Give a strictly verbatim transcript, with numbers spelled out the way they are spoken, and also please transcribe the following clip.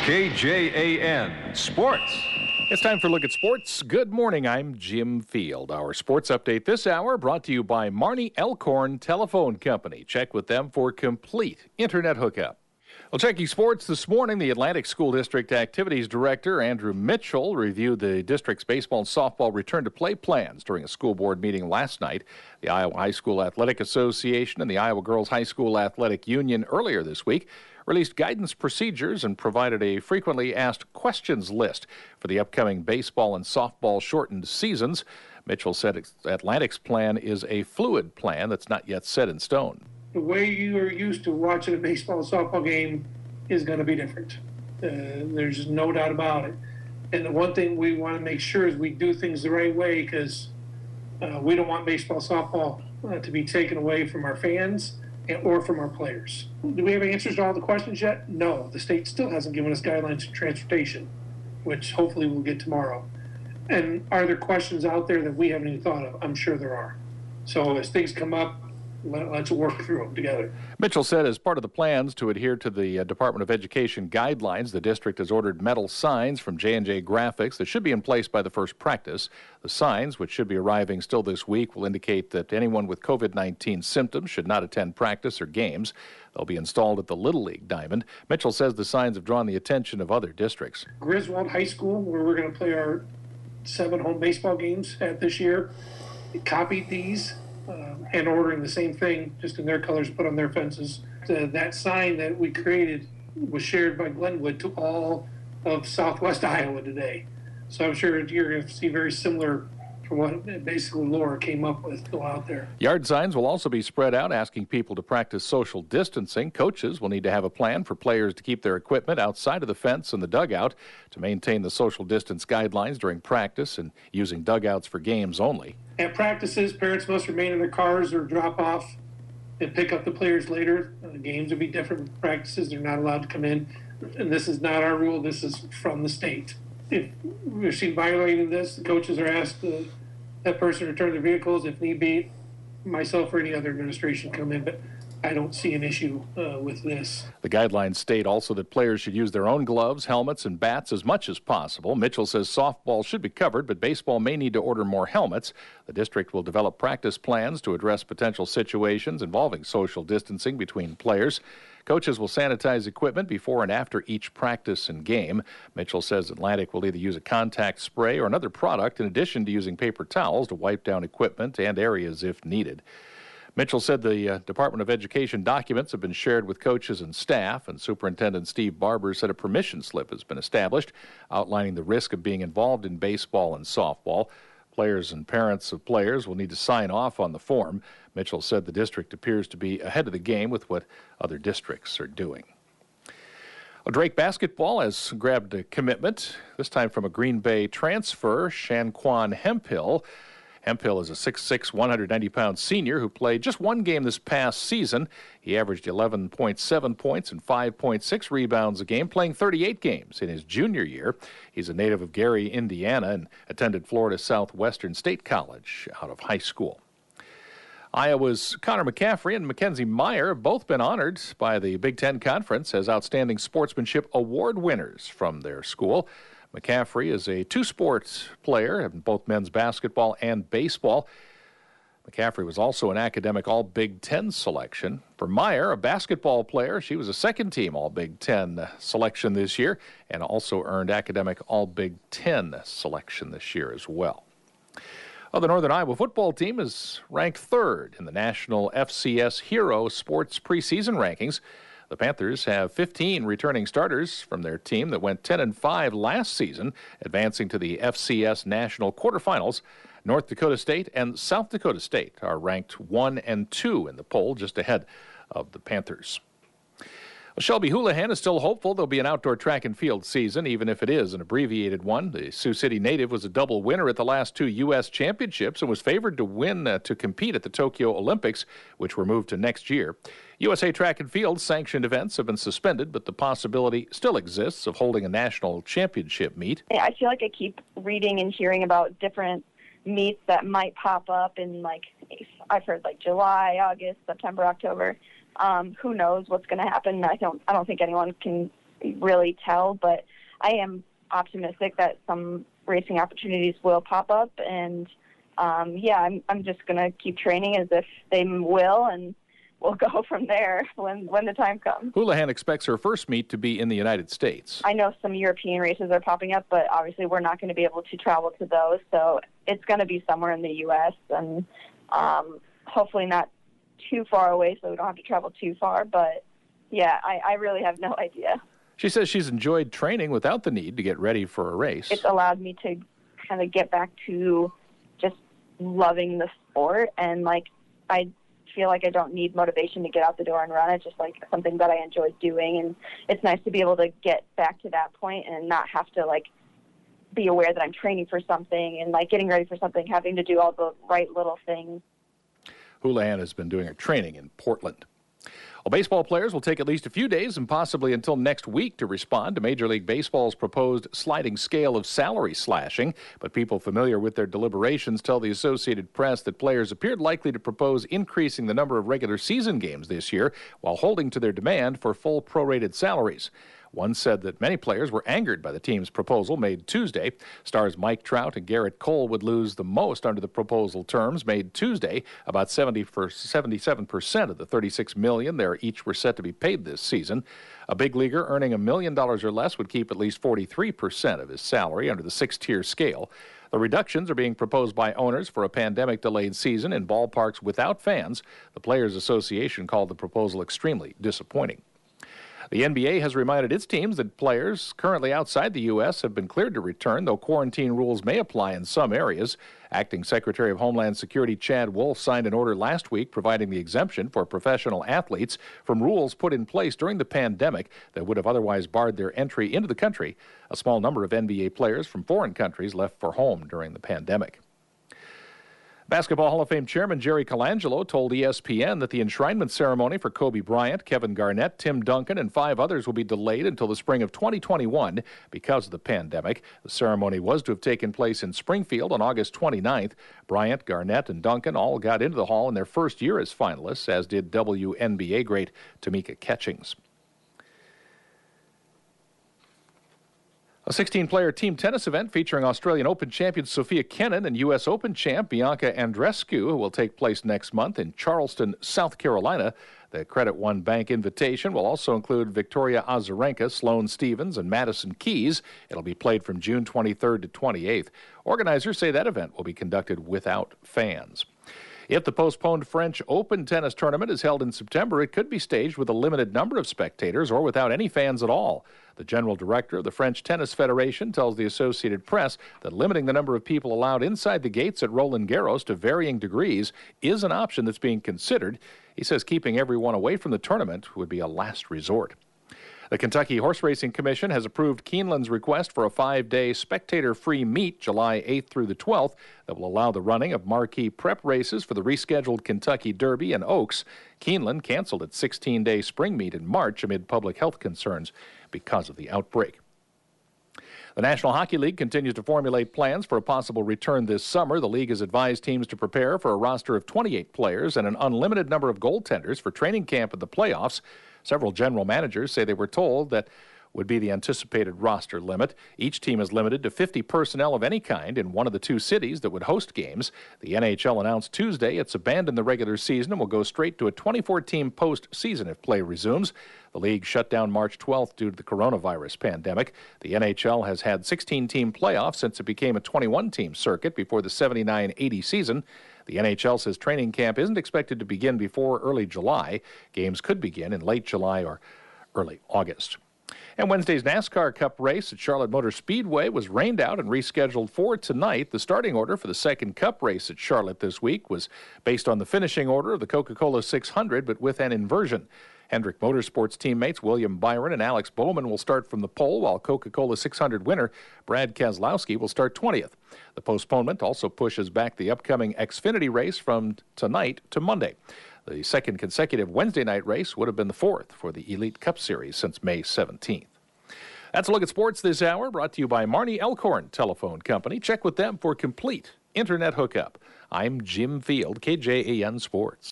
K J A N Sports. It's time for a look at sports. Good morning, I'm Jim Field. Our sports update this hour brought to you by Marnie Elkhorn Telephone Company. Check with them for complete internet hookup. Well, checking sports this morning, the Atlantic School District Activities Director, Andrew Mitchell, reviewed the district's baseball and softball return-to-play plans during a school board meeting last night. The Iowa High School Athletic Association and the Iowa Girls High School Athletic Union earlier this week released guidance procedures and provided a frequently asked questions list for the upcoming baseball and softball shortened seasons. Mitchell said Atlantic's plan is a fluid plan that's not yet set in stone. The way you are used to watching a baseball and softball game is going to be different. Uh, there's no doubt about it. And the one thing we want to make sure is we do things the right way, because uh, we don't want baseball, softball uh, to be taken away from our fans and, or from our players. Do we have answers to all the questions yet? No. The state still hasn't given us guidelines for transportation, which hopefully we'll get tomorrow. And are there questions out there that we haven't even thought of? I'm sure there are. So as things come up, let's work through them together. Mitchell said as part of the plans to adhere to the uh, Department of Education guidelines, the district has ordered metal signs from J and J Graphics that should be in place by the first practice. The signs, which should be arriving still this week, will indicate that anyone with COVID nineteen symptoms should not attend practice or games. They'll be installed at the Little League Diamond. Mitchell says the signs have drawn the attention of other districts. Griswold High School, where we're going to play our seven home baseball games at this year, copied these. Uh, and ordering the same thing, just in their colors, put on their fences. Uh, that sign that we created was shared by Glenwood to all of Southwest Iowa today. So I'm sure you're going to see very similar from what basically Laura came up with go out there. Yard signs will also be spread out, asking people to practice social distancing. Coaches will need to have a plan for players to keep their equipment outside of the fence and the dugout to maintain the social distance guidelines during practice and using dugouts for games only. At practices, parents must remain in their cars or drop off and pick up the players later. Uh, the games will be different from practices. They're not allowed to come in. And this is not our rule. This is from the state. If we're seen violating this, the coaches are asked to, that person to return their vehicles. If need be, myself or any other administration come in. But I don't see an issue uh, with this. The guidelines state also that players should use their own gloves, helmets, and bats as much as possible. Mitchell says softball should be covered, but baseball may need to order more helmets. The district will develop practice plans to address potential situations involving social distancing between players. Coaches will sanitize equipment before and after each practice and game. Mitchell says Atlantic will either use a contact spray or another product in addition to using paper towels to wipe down equipment and areas if needed. Mitchell said the uh, Department of Education documents have been shared with coaches and staff, and Superintendent Steve Barber said a permission slip has been established outlining the risk of being involved in baseball and softball. Players and parents of players will need to sign off on the form. Mitchell said the district appears to be ahead of the game with what other districts are doing. Well, Drake basketball has grabbed a commitment, this time from a Green Bay transfer, Shanquan Hemphill. Hemphill is a six foot six, one hundred ninety pound senior who played just one game this past season. He averaged eleven point seven points and five point six rebounds a game, playing thirty-eight games in his junior year. He's a native of Gary, Indiana, and attended Florida Southwestern State College out of high school. Iowa's Connor McCaffrey and Mackenzie Meyer have both been honored by the Big Ten Conference as Outstanding Sportsmanship Award winners from their school. McCaffrey is a two-sport player in both men's basketball and baseball. McCaffrey was also an academic All-Big Ten selection. For Meyer, a basketball player, she was a second-team All-Big Ten selection this year and also earned academic All-Big Ten selection this year as well. Well, the Northern Iowa football team is ranked third in the National F C S Hero Sports preseason rankings. The Panthers have fifteen returning starters from their team that went ten and five last season, advancing to the F C S National Quarterfinals. North Dakota State and South Dakota State are ranked one and two in the poll, just ahead of the Panthers. Well, Shelby Houlihan is still hopeful there'll be an outdoor track and field season, even if it is an abbreviated one. The Sioux City native was a double winner at the last two U S championships and was favored to win uh, to compete at the Tokyo Olympics, which were moved to next year. U S A Track and Field sanctioned events have been suspended, but the possibility still exists of holding a national championship meet. I feel like I keep reading and hearing about different meets that might pop up in, like, I've heard like July, August, September, October. Um, who knows what's going to happen? I don't. I don't think anyone can really tell, but I am optimistic that some racing opportunities will pop up, and um, yeah, I'm I'm just gonna keep training as if they will, and we'll go from there when when the time comes. Houlihan expects her first meet to be in the United States. I know some European races are popping up, but obviously we're not going to be able to travel to those, so it's going to be somewhere in the U S and um, hopefully not too far away, so we don't have to travel too far. But yeah, I, I really have no idea. She says she's enjoyed training without the need to get ready for a race. It's allowed me to kind of get back to just loving the sport, and like I feel like I don't need motivation to get out the door and run. It's just like something that I enjoy doing, and it's nice to be able to get back to that point and not have to like be aware that I'm training for something and like getting ready for something, having to do all the right little things. Houlihan has been doing her training in Portland. Well, baseball players will take at least a few days and possibly until next week to respond to Major League Baseball's proposed sliding scale of salary slashing. But people familiar with their deliberations tell the Associated Press that players appeared likely to propose increasing the number of regular season games this year while holding to their demand for full prorated salaries. One said that many players were angered by the team's proposal made Tuesday. Stars Mike Trout and Garrett Cole would lose the most under the proposal terms made Tuesday. About seventy-seven percent of the thirty-six million dollars they each were set to be paid this season. A big leaguer earning a million dollars or less would keep at least forty-three percent of his salary under the six-tier scale. The reductions are being proposed by owners for a pandemic-delayed season in ballparks without fans. The Players Association called the proposal extremely disappointing. The N B A has reminded its teams that players currently outside the U S have been cleared to return, though quarantine rules may apply in some areas. Acting Secretary of Homeland Security Chad Wolf signed an order last week providing the exemption for professional athletes from rules put in place during the pandemic that would have otherwise barred their entry into the country. A small number of N B A players from foreign countries left for home during the pandemic. Basketball Hall of Fame Chairman Jerry Colangelo told E S P N that the enshrinement ceremony for Kobe Bryant, Kevin Garnett, Tim Duncan, and five others will be delayed until the spring of twenty twenty-one because of the pandemic. The ceremony was to have taken place in Springfield on August twenty-ninth. Bryant, Garnett, and Duncan all got into the hall in their first year as finalists, as did W N B A great Tamika Catchings. A sixteen-player team tennis event featuring Australian Open champion Sofia Kenin and U S Open champ Bianca Andreescu will take place next month in Charleston, South Carolina. The Credit One Bank invitation will also include Victoria Azarenka, Sloane Stevens, and Madison Keys. It'll be played from June twenty-third to twenty-eighth. Organizers say that event will be conducted without fans. If the postponed French Open tennis tournament is held in September, it could be staged with a limited number of spectators or without any fans at all. The general director of the French Tennis Federation tells the Associated Press that limiting the number of people allowed inside the gates at Roland Garros to varying degrees is an option that's being considered. He says keeping everyone away from the tournament would be a last resort. The Kentucky Horse Racing Commission has approved Keeneland's request for a five-day spectator-free meet July eighth through the twelfth that will allow the running of marquee prep races for the rescheduled Kentucky Derby and Oaks. Keeneland canceled its sixteen-day spring meet in March amid public health concerns because of the outbreak. The National Hockey League continues to formulate plans for a possible return this summer. The league has advised teams to prepare for a roster of twenty-eight players and an unlimited number of goaltenders for training camp and the playoffs. Several general managers say they were told that would be the anticipated roster limit. Each team is limited to fifty personnel of any kind in one of the two cities that would host games. The N H L announced Tuesday it's abandoned the regular season and will go straight to a twenty-four team postseason if play resumes. The league shut down March twelfth due to the coronavirus pandemic. The N H L has had sixteen team playoffs since it became a twenty-one team circuit before the seventy-nine eighty season. The N H L says training camp isn't expected to begin before early July. Games could begin in late July or early August. And Wednesday's NASCAR Cup race at Charlotte Motor Speedway was rained out and rescheduled for tonight. The starting order for the second Cup race at Charlotte this week was based on the finishing order of the Coca-Cola six hundred, but with an inversion. Hendrick Motorsports teammates William Byron and Alex Bowman will start from the pole, while Coca-Cola six hundred winner Brad Keselowski will start twentieth. The postponement also pushes back the upcoming Xfinity race from tonight to Monday. The second consecutive Wednesday night race would have been the fourth for the Elite Cup Series since May seventeenth. That's a look at sports this hour, brought to you by Marnie Elkhorn Telephone Company. Check with them for complete internet hookup. I'm Jim Field, K J A N Sports.